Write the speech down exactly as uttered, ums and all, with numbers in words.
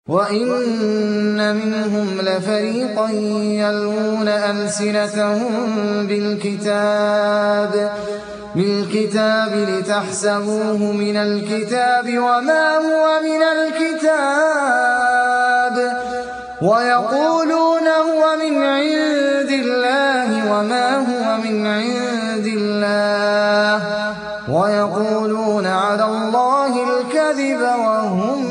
وَإِنَّ مِنْهُمْ لَفَرِيقًا يَلْوُونَ أَلْسِنَتَهُم بِالْكِتَابِ بِالْكِتَابِ لِتَحْسَبُوهُ مِنَ الْكِتَابِ وَمَا هُوَ مِنَ الْكِتَابِ وَيَقُولُونَ هُوَ مِنْ عِندِ اللَّهِ وَمَا هُوَ مِنْ عِندِ اللَّهِ وَيَقُولُونَ عَلَى اللَّهِ الْكَذِبَ وَهُمْ